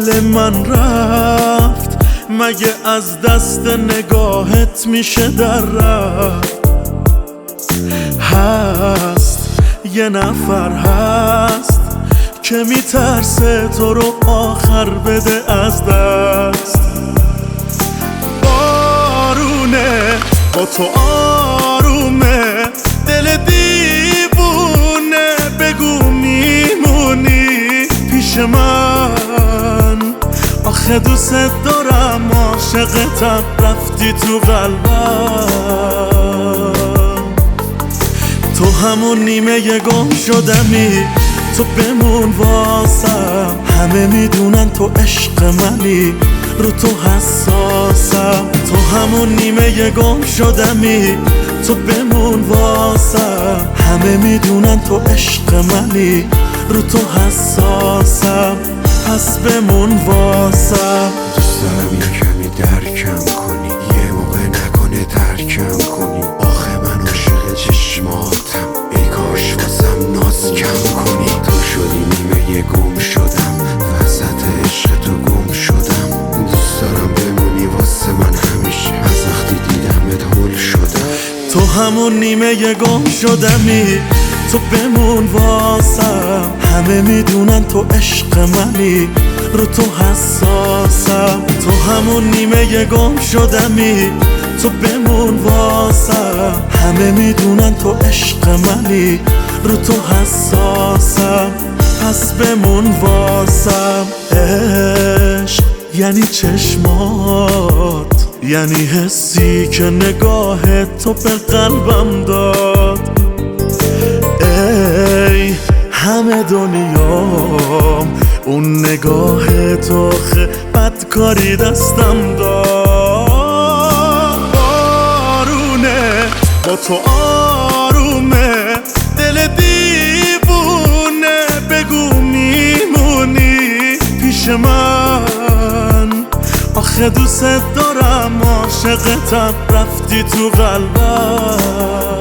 دل من رفت، مگه از دست نگاهت میشه در رفت؟ هست یه نفر هست که میترسه تو رو آخر بده از دست. بارونه با تو آرومه، دل دیوونه، بگو میمونی پیش من؟ آخه دوست دارم، عاشقتم، رفتی تو قلبم. تو همون نیمه گم شدمی، تو بمون واسم. همه میدونن تو عشق منی، رو تو حساسم. تو همون نیمه گم شدمی، تو بمون واسم. همه میدونن تو عشق منی، رو تو حساسم. پس بمون واسم. دوست دارم یه کمی درکم کنی، یه موقع نکنه ترکم کنی. آخه من عاشق چشماتم، ای کاش واسم ناز کم کنی. تو شدی نیمه گم شدم، وسط عشق تو گم شدم. دوست دارم بمونی واسه من همیشه، از وقتی دیدمت هول شدم. تو همون نیمه گم شدمی، تو بمون واسم. همه میدونن تو عشق منی، رو تو حساسم. تو همون نیمه گم شدمی، تو بمون واسم. همه میدونن تو عشق منی، رو تو حساسم. پس بمون واسم. عشق یعنی چشمات، یعنی حسی که نگاه تو به قلبم داد. ای همه دنیام، اون نگاه تو بدکاری دستم داد. بارونه با تو آرومه، دل دیوونه، بگو میمونی پیش من؟ آخه دوست دارم، عاشقتم، رفتی تو قلبم.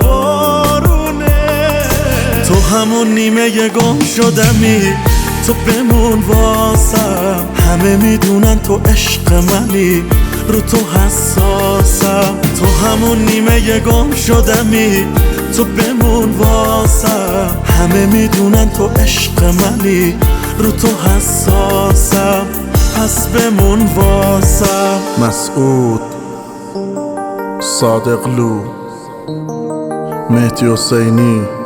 تو همون نیمه گم شدمی، تو بمون واسم. همه میدونن تو عشق منی، رو تو حساسم. تو همون نیمه گم شدمی، تو بمون واسم. همه میدونن تو عشق منی، رو تو حساسم. پس بمون واسم. مسعود، صادقلو، مهدی حسینی.